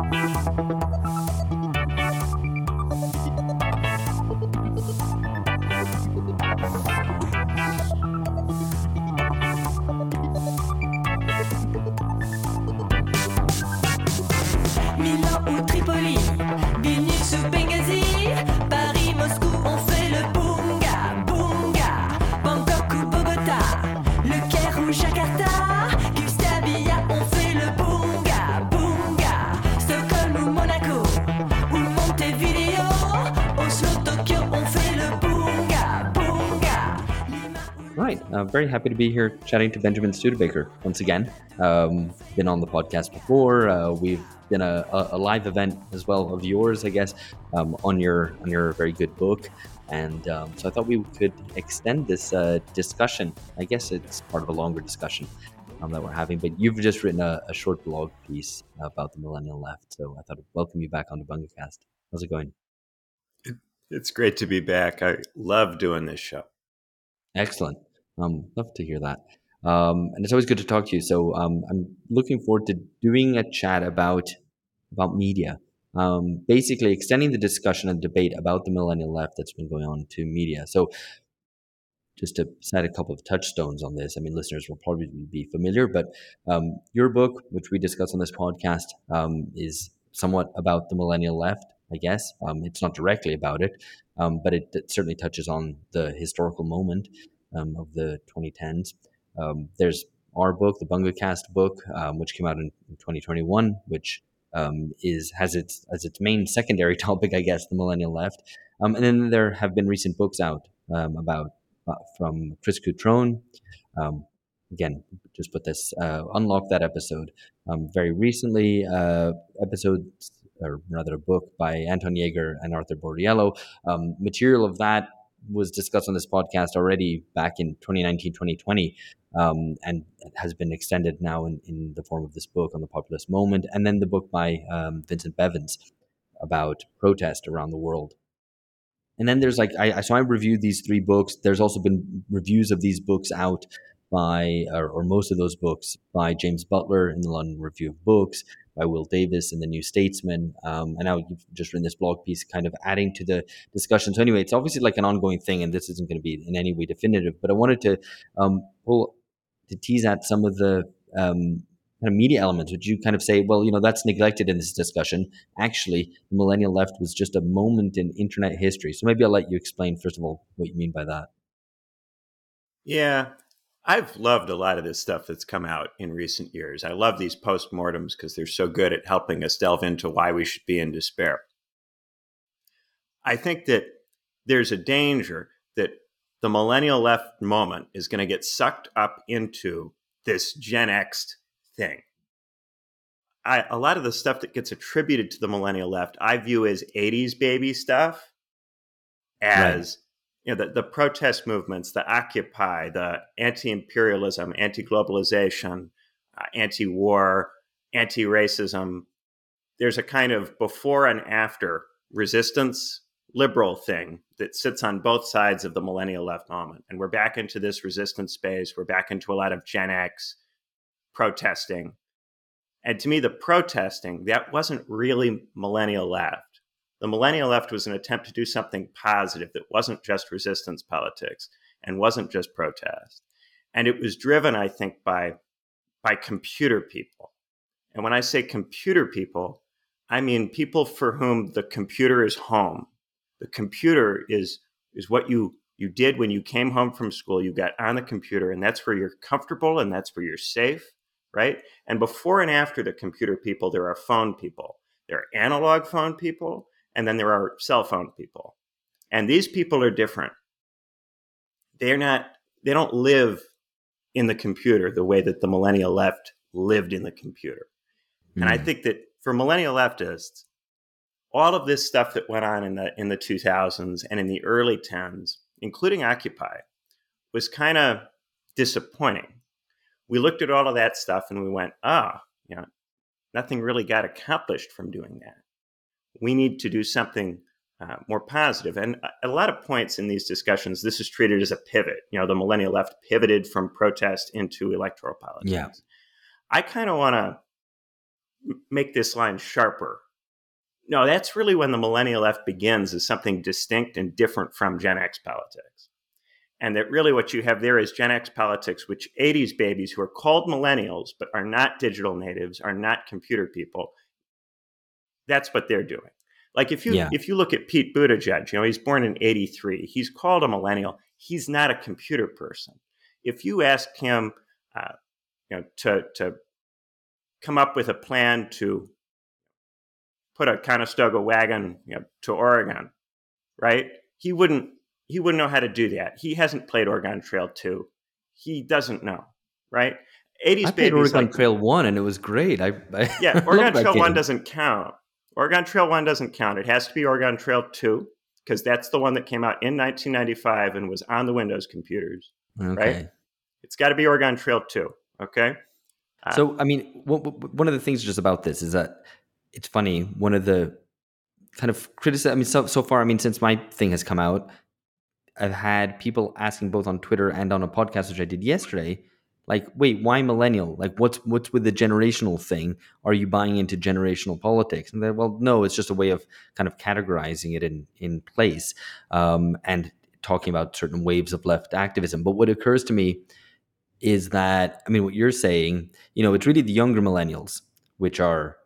Milan ou Tripoli, Vilnius ou Benghazi, Paris, Moscou, on fait le bunga, bunga. Bangkok ou Bogota, Le Caire ou Jakarta, Gustavia, on fait le bunga, bunga. Stockholm ou Monaco, ou Montevideo, Oslo, Tokyo, on fait le bunga, bunga. Right. Very happy to be here chatting to Benjamin Studebaker once again. Been on the podcast before. We've been a live event as well of yours, I guess, on your very good book. And so I thought we could extend this discussion. I guess it's part of a longer discussion that we're having. But you've just written a short blog piece about the millennial left. So I thought I'd welcome you back on the BungaCast. How's it going? It's great to be back. I love doing this show. Excellent. Love to hear that. And it's always good to talk to you. So I'm looking forward to doing a chat about media. Basically extending the discussion and debate about the millennial left that's been going on to media. So just to set a couple of touchstones on this, I mean, listeners will probably be familiar, but your book, which we discuss on this podcast, is somewhat about the millennial left, I guess. It's not directly about it, but it certainly touches on the historical moment of the 2010s. There's our book, the BungaCast book, which came out in 2021, which has its main secondary topic, I guess, the millennial left. And then there have been recent books out about from Chris Cutrone. Again, just put this unlock that episode very recently. Episodes, or rather, a book by Anton Jaeger and Arthur Borriello. Material of that was discussed on this podcast already back in 2019, 2020, and it has been extended now in the form of this book on the populist moment, and then the book by Vincent Bevins about protest around the world. And then there's I reviewed these three books. There's also been reviews of these books out by, or most of those books, by James Butler in the London Review of Books, by Will Davis in the New Statesman, and now you've just written this blog piece kind of adding to the discussion. So anyway, it's obviously like an ongoing thing, and this isn't going to be in any way definitive, but I wanted to tease at some of the kind of media elements. Would you kind of say, well, that's neglected in this discussion. Actually, the millennial left was just a moment in internet history. So maybe I'll let you explain, first of all, what you mean by that. Yeah, I've loved a lot of this stuff that's come out in recent years. I love these postmortems because they're so good at helping us delve into why we should be in despair. I think that there's a danger that the millennial left moment is going to get sucked up into this Gen X thing. A lot of the stuff that gets attributed to the millennial left, I view as 80s baby stuff, as the protest movements, the Occupy, the anti-imperialism, anti-globalization, anti-war, anti-racism. There's a kind of before and after resistance liberal thing that sits on both sides of the millennial left moment. And we're back into this resistance space. We're back into a lot of Gen X protesting. And to me, the protesting, that wasn't really millennial left. The millennial left was an attempt to do something positive that wasn't just resistance politics and wasn't just protest. And it was driven, I think, by computer people. And when I say computer people, I mean people for whom the computer is home. The computer is what you did when you came home from school. You got on the computer, and that's where you're comfortable and that's where you're safe, right? And before and after the computer people, there are phone people. There are analog phone people, and then there are cell phone people. And these people are different. They don't live in the computer the way that the millennial left lived in the computer. Mm. And I think that for millennial leftists, all of this stuff that went on in the 2000s and in the early 10s, including Occupy, was kind of disappointing. We looked at all of that stuff and we went, nothing really got accomplished from doing that. We need to do something more positive. And at a lot of points in these discussions, this is treated as a pivot. The millennial left pivoted from protest into electoral politics. Yeah. I kind of want to make this line sharper. No, that's really when the millennial left begins as something distinct and different from Gen X politics. And that really what you have there is Gen X politics, which 80s babies who are called millennials but are not digital natives, are not computer people. That's what they're doing. Like if you look at Pete Buttigieg, he's born in 83. He's called a millennial. He's not a computer person. If you ask him to come up with a plan to put a Conestoga wagon to Oregon, right? He wouldn't know how to do that. He hasn't played Oregon Trail 2. He doesn't know, right? 80s I played babies Oregon Trail 1 and it was great. Yeah, Oregon Trail 1 doesn't count. Oregon Trail 1 doesn't count. It has to be Oregon Trail 2 because that's the one that came out in 1995 and was on the Windows computers, right? It's got to be Oregon Trail 2, okay? So, I mean, one of the things just about this is that it's funny. One of the kind of criticism, I mean, so far, I mean, since my thing has come out, I've had people asking both on Twitter and on a podcast, which I did yesterday, like, wait, why millennial? Like, what's with the generational thing? Are you buying into generational politics? And then, well, no, it's just a way of kind of categorizing it in place and talking about certain waves of left activism. But what occurs to me is that, I mean, what you're saying, it's really the younger millennials, which are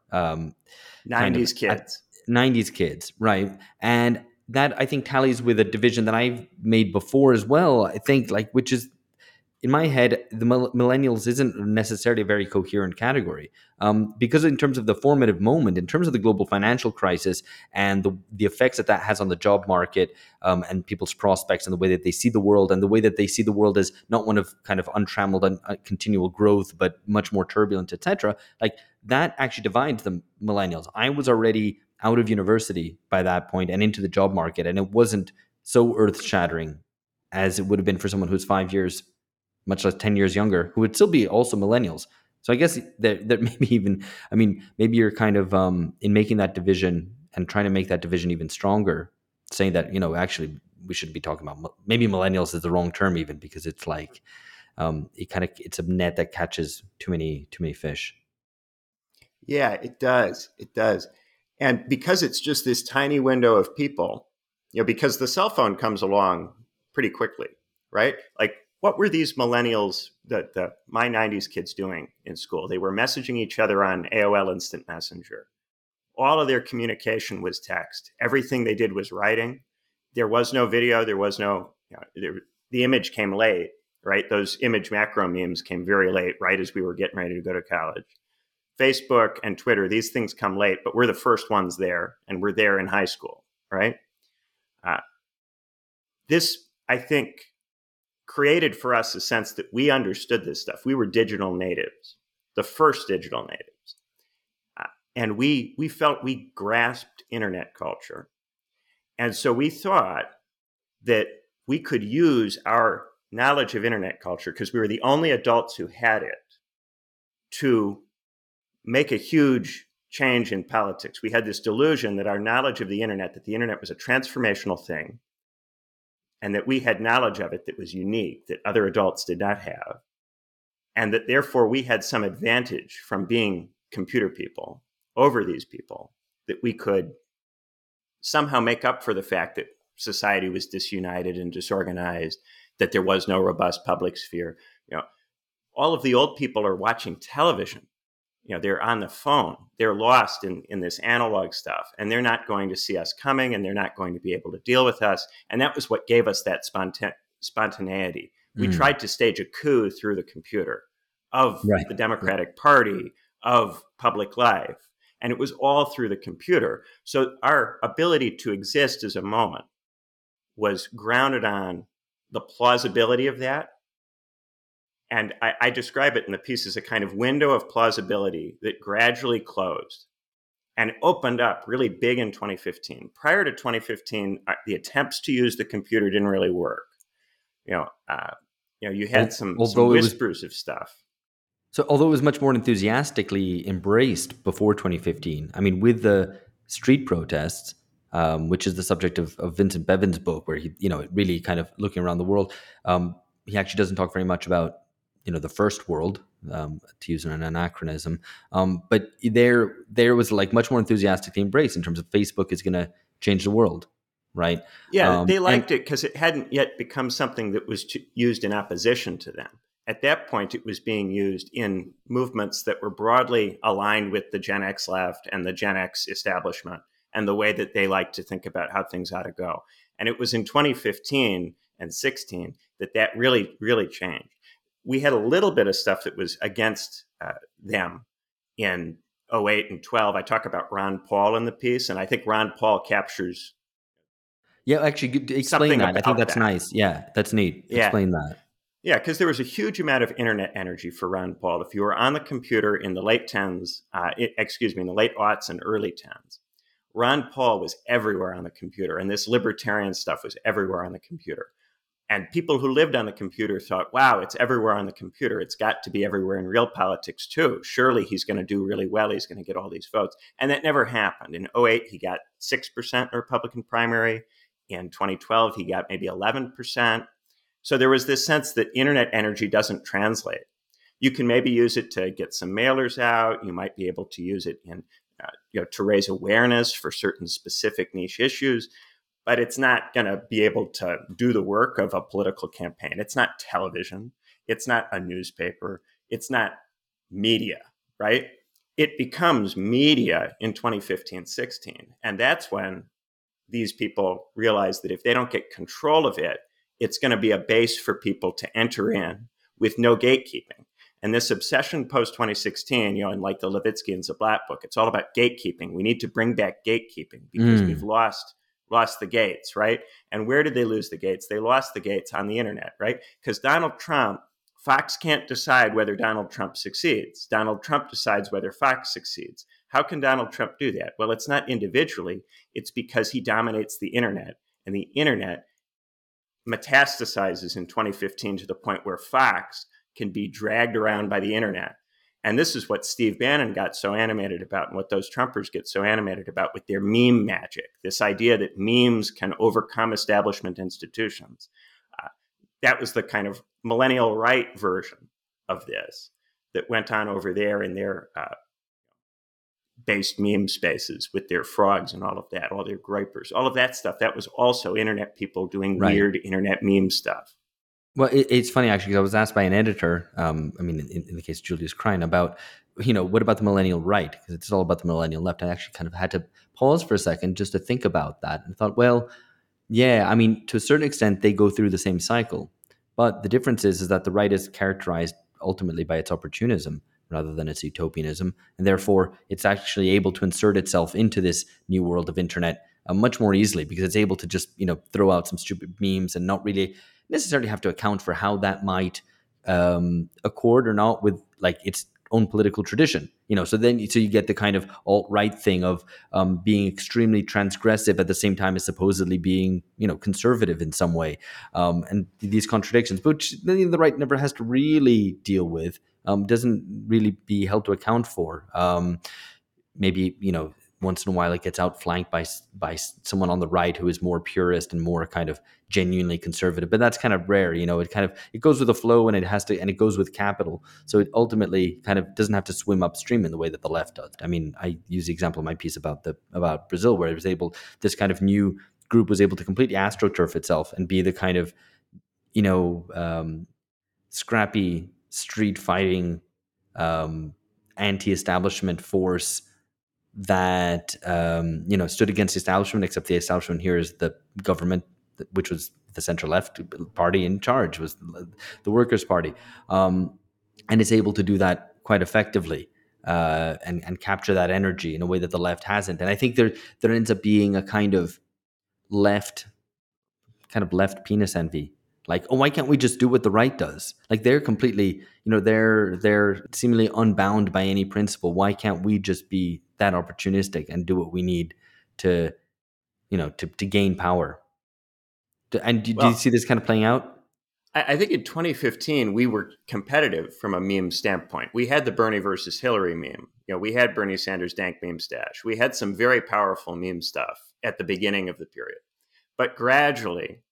90s kids. 90s kids, right? And that, I think, tallies with a division that I've made before as well, I think, which is, in my head, the millennials isn't necessarily a very coherent category because in terms of the formative moment, in terms of the global financial crisis and the effects that has on the job market and people's prospects and the way that they see the world and the way that they see the world as not one of kind of untrammeled and continual growth, but much more turbulent, etc. Like that actually divides the millennials. I was already out of university by that point and into the job market, and it wasn't so earth-shattering as it would have been for someone who's 5 years, much less 10 years younger, who would still be also millennials. So I guess that maybe even, I mean, maybe you're kind of in making that division and trying to make that division even stronger, saying that, actually we should be talking about, maybe millennials is the wrong term even, because it's like, it's a net that catches too many fish. Yeah, it does. It does. And because it's just this tiny window of people, because the cell phone comes along pretty quickly, right? Like, what were these millennials, my 90s kids doing in school? They were messaging each other on AOL Instant Messenger. All of their communication was text. Everything they did was writing. There was no video. There was no, the image came late, right? Those image macro memes came very late, right as we were getting ready to go to college. Facebook and Twitter, these things come late, but we're the first ones there, and we're there in high school, right? This, I think, created for us a sense that we understood this stuff. We were digital natives, the first digital natives. And we felt we grasped internet culture. And so we thought that we could use our knowledge of internet culture, because we were the only adults who had it, to make a huge change in politics. We had this delusion that our knowledge of the internet, that the internet was a transformational thing, and that we had knowledge of it that was unique, that other adults did not have, and that therefore we had some advantage from being computer people over these people, that we could somehow make up for the fact that society was disunited and disorganized, that there was no robust public sphere. All of the old people are watching television. They're on the phone. They're lost in this analog stuff, and they're not going to see us coming, and they're not going to be able to deal with us. And that was what gave us that spontaneity. We tried to stage a coup through the computer of the Democratic Party, of public life, and it was all through the computer. So our ability to exist as a moment was grounded on the plausibility of that. And I describe it in the piece as a kind of window of plausibility that gradually closed and opened up really big in 2015. Prior to 2015, the attempts to use the computer didn't really work. You had some whispers of stuff. So although it was much more enthusiastically embraced before 2015, I mean, with the street protests, which is the subject of Vincent Bevin's book, where he, really kind of looking around the world, he actually doesn't talk very much about the first world, to use an anachronism. But there was like much more enthusiastically embraced in terms of Facebook is going to change the world, right? Yeah, they And liked it because it hadn't yet become something that was used in opposition to them. At that point, it was being used in movements that were broadly aligned with the Gen X left and the Gen X establishment and the way that they like to think about how things ought to go. And it was in 2015 and 16 that really, really changed. We had a little bit of stuff that was against them in 08 and 12. I talk about Ron Paul in the piece, and I think Ron Paul captures yeah, actually, explain something that. I think about that's that. nice. Yeah, that's neat. Yeah. Explain that. Yeah, because there was a huge amount of internet energy for Ron Paul. If you were on the computer in the late 10s, in the late aughts and early 10s, Ron Paul was everywhere on the computer, and this libertarian stuff was everywhere on the computer. And people who lived on the computer thought, wow, it's everywhere on the computer. It's got to be everywhere in real politics, too. Surely he's going to do really well. He's going to get all these votes. And that never happened. In 08, he got 6% Republican primary. In 2012, he got maybe 11%. So there was this sense that internet energy doesn't translate. You can maybe use it to get some mailers out. You might be able to use it in, to raise awareness for certain specific niche issues, but it's not going to be able to do the work of a political campaign. It's not television. It's not a newspaper. It's not media, right? It becomes media in 2015-16. And that's when these people realize that if they don't get control of it, it's going to be a base for people to enter in with no gatekeeping. And this obsession post-2016, in like the Levitsky and Zablat book, it's all about gatekeeping. We need to bring back gatekeeping because we've lost the gates, right? And where did they lose the gates? They lost the gates on the internet, right? Because Donald Trump, Fox can't decide whether Donald Trump succeeds. Donald Trump decides whether Fox succeeds. How can Donald Trump do that? Well, it's not individually. It's because he dominates the internet. And the internet metastasizes in 2015 to the point where Fox can be dragged around by the internet. And this is what Steve Bannon got so animated about and what those Trumpers get so animated about with their meme magic, this idea that memes can overcome establishment institutions. That was the kind of millennial right version of this that went on over there in their based meme spaces with their frogs and all of that, all their gripers, all of that stuff. That was also internet people doing weird internet meme stuff. Well, it's funny, actually, because I was asked by an editor, in the case of Julius Krein, about, what about the millennial right? Because it's all about the millennial left. I actually kind of had to pause for a second just to think about that and thought, well, yeah, to a certain extent, they go through the same cycle. But the difference is that the right is characterized ultimately by its opportunism rather than its utopianism. And therefore, it's actually able to insert itself into this new world of internet much more easily because it's able to just, throw out some stupid memes and not really necessarily have to account for how that might accord or not with like its own political tradition. So you get the kind of alt-right thing of being extremely transgressive at the same time as supposedly being, conservative in some way. And these contradictions, which the right never has to really deal with, doesn't really be held to account for. Maybe, once in a while it gets outflanked by someone on the right who is more purist and more kind of genuinely conservative, but that's kind of rare. It goes with the flow and it goes with capital. So it ultimately kind of doesn't have to swim upstream in the way that the left does. I use the example of my piece about Brazil, where this kind of new group was able to completely astroturf itself and be the kind of, scrappy street fighting, anti-establishment force that stood against the establishment, except the establishment here is the government, which was the center left party in charge, was the Workers' Party, and is able to do that quite effectively and capture that energy in a way that the left hasn't. And I think there ends up being a kind of left penis envy. Like, oh, why can't we just do what the right does? Like, they're completely, they're seemingly unbound by any principle. Why can't we just be that opportunistic and do what we need to gain power? And do you see this kind of playing out? I think in 2015, we were competitive from a meme standpoint. We had the Bernie versus Hillary meme. We had Bernie Sanders' dank meme stash. We had some very powerful meme stuff at the beginning of the period. But gradually,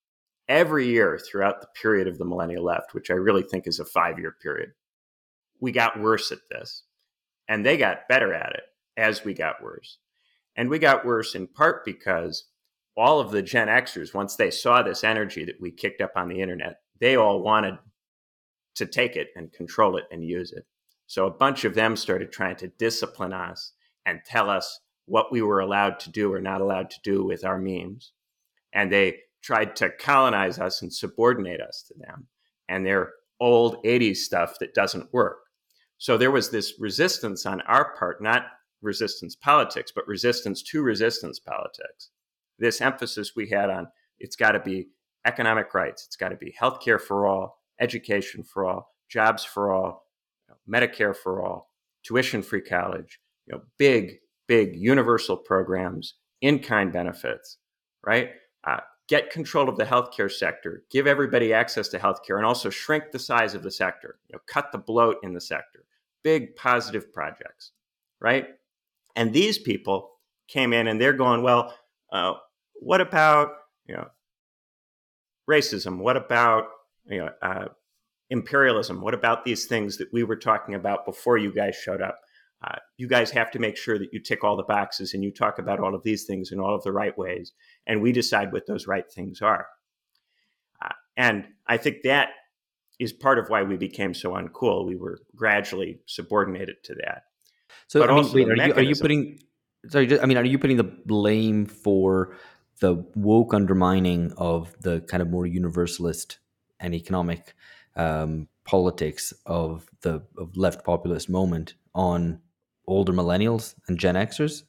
every year throughout the period of the millennial left, which I really think is a 5-year period, we got worse at this. And they got better at it as we got worse. And we got worse in part because all of the Gen Xers, once they saw this energy that we kicked up on the internet, they all wanted to take it and control it and use it. So a bunch of them started trying to discipline us and tell us what we were allowed to do or not allowed to do with our memes. And they tried to colonize us and subordinate us to them and their old 80s stuff that doesn't work. So there was this resistance on our part, not resistance politics, but resistance to resistance politics. This emphasis we had on it's got to be economic rights, it's got to be healthcare for all, education for all, jobs for all, Medicare for all, tuition-free college, big universal programs, in-kind benefits, right? Get control of the healthcare sector, give everybody access to healthcare, and also shrink the size of the sector, cut the bloat in the sector, big positive projects, right? And these people came in and they're going, well, what about racism? What about imperialism? What about these things that we were talking about before you guys showed up? You guys have to make sure that you tick all the boxes and you talk about all of these things in all of the right ways, and we decide what those right things are. And I think that is part of why we became so uncool. We were gradually subordinated to that. So, but I mean, also wait, the are you putting? Sorry, are you putting the blame for the woke undermining of the kind of more universalist and economic politics of the left populist moment on older millennials and Gen Xers?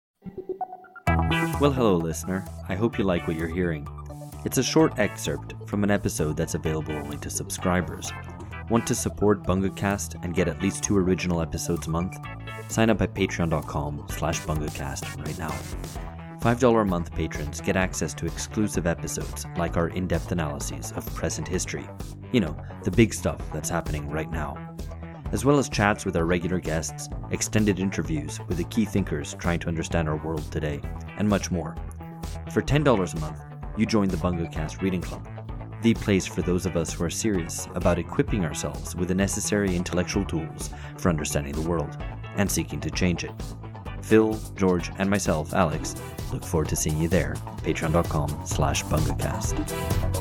Well, hello, listener. I hope you like what you're hearing. It's a short excerpt from an episode that's available only to subscribers. Want to support BungaCast and get at least 2 original episodes a month? Sign up at patreon.com/BungaCast right now. $5 a month patrons get access to exclusive episodes like our in-depth analyses of present history. The big stuff that's happening right now. As well as chats with our regular guests, extended interviews with the key thinkers trying to understand our world today, and much more. For $10 a month, you join the BungaCast Reading Club, the place for those of us who are serious about equipping ourselves with the necessary intellectual tools for understanding the world and seeking to change it. Phil, George, and myself, Alex, look forward to seeing you there. Patreon.com/BungaCast.